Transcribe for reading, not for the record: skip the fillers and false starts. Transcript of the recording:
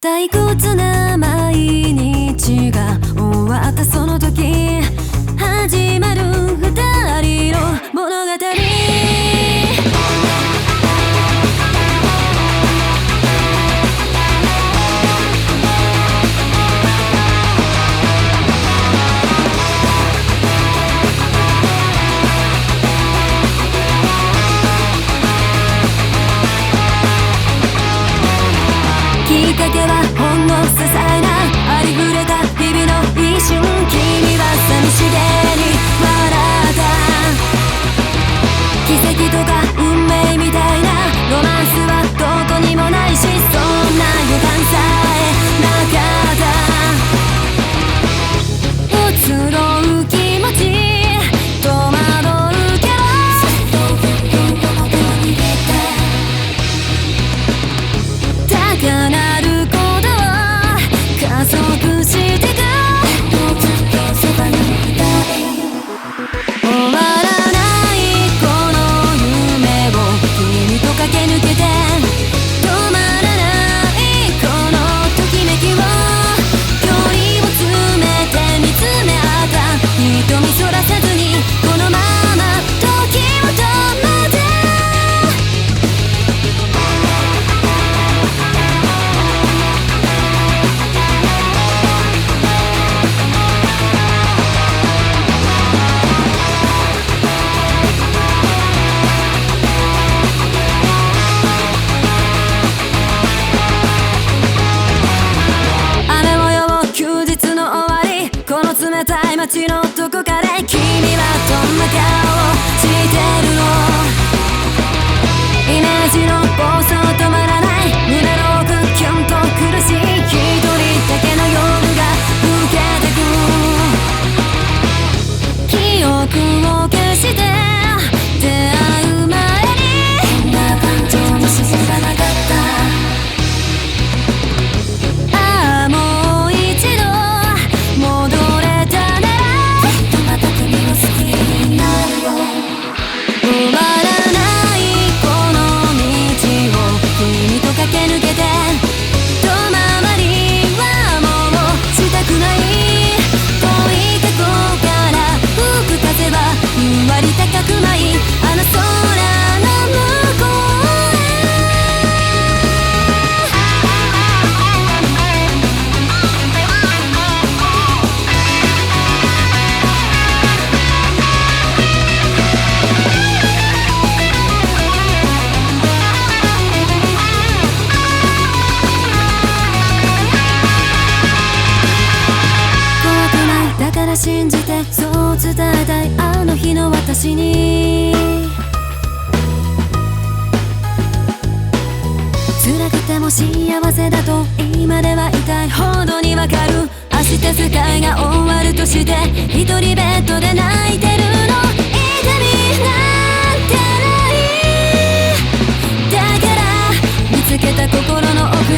退屈な毎日が終わったその時、始まる二人の物語。きっかけはほんの些細なありふれた日々の一瞬。君は寂しげに笑った。奇跡とか運命みたいなロマンスはどこにもないし、そんな予感さえなかった。移ろう気持ち戸惑うけど、高鳴る鼓動加速してく。終わらないこの夢を君と駆け抜けて、止まらないこのときめきを距離を詰めて見つめ合った。瞳そらさずにこのまま時を止めて。雨模様休日の終わり、この冷たい街のどこかで君はどんな顔してるの。イメージの暴走止まらない、胸の奥キュンと苦しい、一人だけの夜が更けてく。記憶を消して出会う前にこんな感情も自然がなかった。ああもう一度戻れたなら、きっとまた君を好きになるよ。終わらないこの道を君と駆け抜けて、遠回りはもうしたくない。遠い過去から吹く風は2割高く舞い、あの空の向こうへ。怖くないだから信じて、そう伝えたいあの日の私に。辛くても幸せだと今では痛いほどにわかる。明日世界が終わるとして一人ベッドで泣いてるの。痛みなんてない。だから見つけた心の奥